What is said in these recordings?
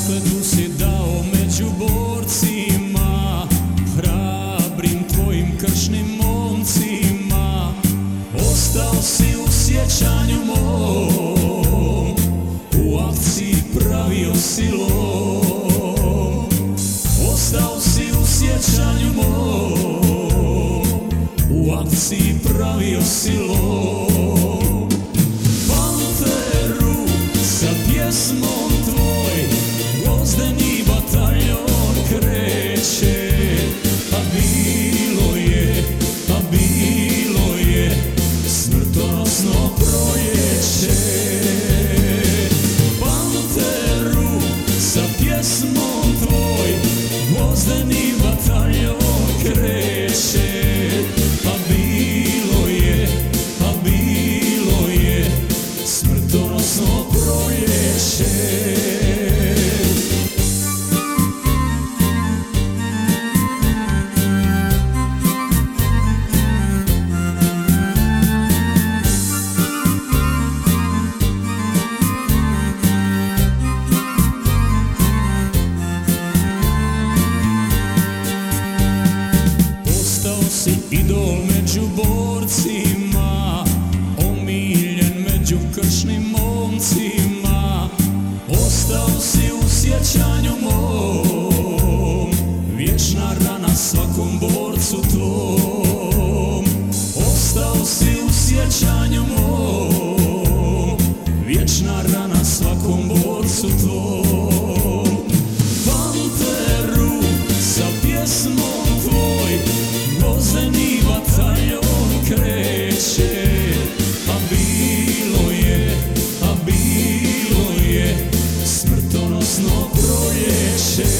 Pobjedu si dao među borcima, hrabrim tvojim kršnim momcima. Ostao si u sjećanju mom, u akciji pravio si lom. Ostao si u sjećanju mom, u akciji pravio si lom. Panteru sa pjesmom tvoj, Gvozdeni bataljon kreće. A bilo je smrtonosno proljeće. Panteru sa pjesmom tvoj, Gvozdeni bataljon kreće. A bilo je smrtonosno proljeće. Idol među borcima, omiljen među kršnim momcima. Ostao si u sjećanju mom, vječna rana svakom borcu tvom. Ostao si u sjećanju mom, vječna rana svakom borcu tvom. Panteru sa pjesmom tvoj, Gvozdeni bataljon kreće. A bilo je smrtonosno proljeće.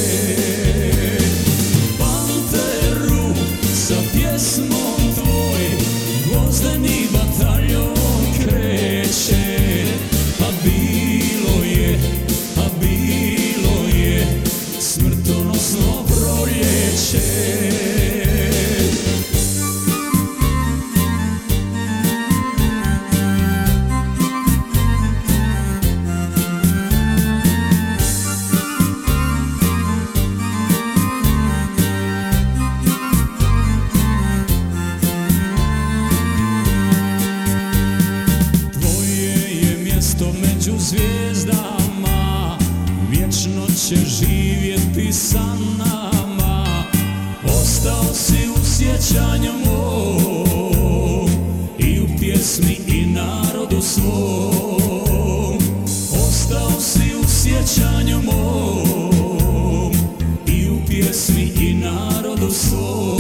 Panteru sa pjesmom tvoj, Gvozdeni bataljon kreće. A bilo je smrtonosno proljeće. Među zvijezdama vječno će živjeti sa nama. Ostao si u sjećanju mom, i u pjesmi i narodu svom. Ostao si u sjećanju mom, i u pjesmi i narodu svom.